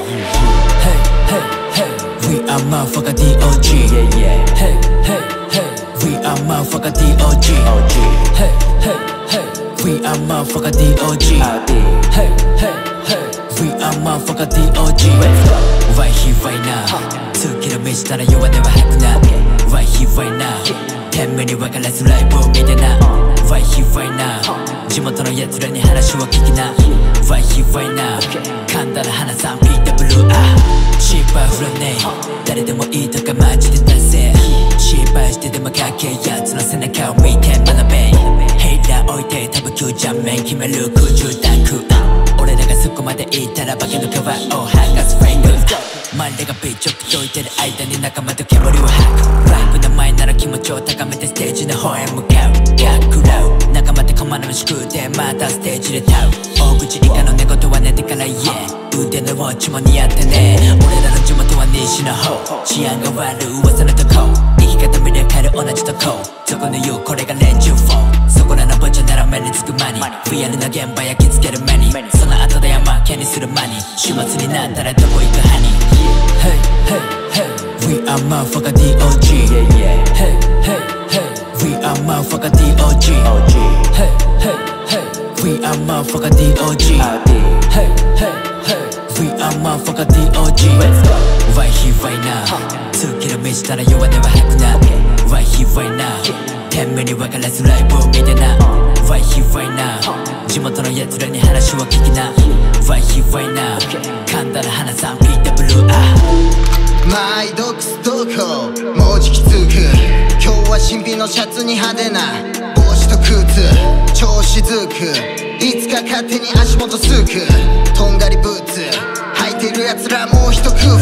Hey, hey, hey, we are motherfucker DOG. Yeah, yeah. Hey, hey, hey, we are motherfucker DOG. Hey, hey, hey, we are motherfucker DOG. Hey, hey, hey, we are motherfucker DOG. Right here, right now. 2キロ道したら弱音は吐くな。Right here, right now. 天命に分からずライブを見てな。Right here, right now. 地元の奴らに話を聞きな。Right here, right now. 噛んだら鼻さん PW 心配振らねえ。誰でもいいとかマジで出せ。心配してでもかっけえやつの背中を見て学べ。ヘイラー置いて多分今日ジャンメン決める空中ダンク。俺らがそこまで行ったら化けの皮を剥がすフェイク。マンレがビーチを解いてる間に仲間と煙を吐く。ライブの前なら気持ちを高めてステージの方へ向かう。逆ラウ仲間って駒の祝でまたステージで歌う。大口以下の寝言は寝てから言え。腕のウォッチも似合ってね。俺らの地元は西の方。治安が悪い噂のとこ。生き方見れ変える同じとこ。そこの言うこれが連中4。そこらの墓地なら目につくマニ。リアルな現場焼き付ける目に。その後で山気にするマニ。週末になったらどこ行くハニー。Hey, hey, hey, we are motherfucker DOG. Yeah, yeah. Hey, hey, hey, we are motherfucker DOG. Hey, hey, hey, we are motherfucker DOG. Hey, hey, hey, we are motherfucker DOG. Right here, right now. 2キロ道したら弱音は吐くな。Right here, right now. 天命に分からずライブを見てな。Right here, right now. 地元の奴らに話を聞きな。Right here, right now. 噛んだら鼻さん PW 毎度クスどこもうじきつく。今日は新品のシャツに派手な帽子と靴調子づく。いつか勝手に足元すく。とんがりブーツ履いてる奴らもう一工夫。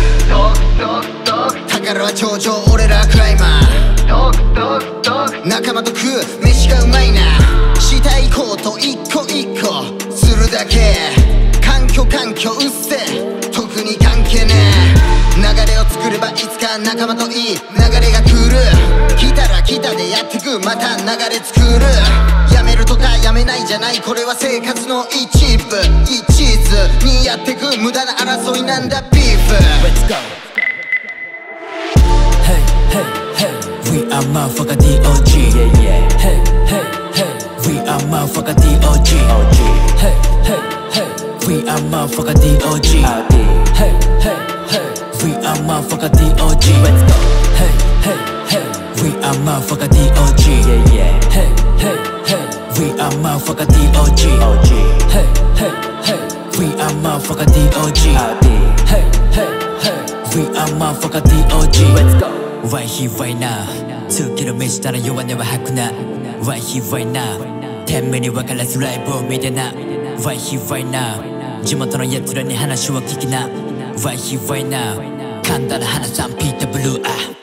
宝は頂上俺らクライマー。仲間と食う飯がうまいな。したいこと一個一個するだけ。環境うっせ特に関係ねえ。流れを作ればいつか仲間といい流れが来る。来たら来たでやってくまた流れ作る。やめるとかやめないじゃないこれは生活の一部。一途にやってく無駄な争いなんだビーフ。 Let's go. Hey, hey, hey, we are motherfucker DOG. Yeah, yeah. Hey, hey, hey, we are motherfucker DOG. Hey, hey, hey, we are motherfucker DOG. Hey, hey, hey, we are motherfucker DOG. Let's go. Hey, hey, hey, we are motherfucker DOG. Yeah, yeah. Hey, hey, hey, we are motherfucker DOG. Hey, hey, hey, we are motherfucker DOG. Hey, hey, hey, we are motherfucker DOG. Let's go. Right here, right now. 2キロ道したら弱音は吐くな。Right here, right now. 天命に分からずライブを見てな。Right here, right now. 地元の奴らに話を聞きな。Right here, right now. 噛んだら鼻さん PW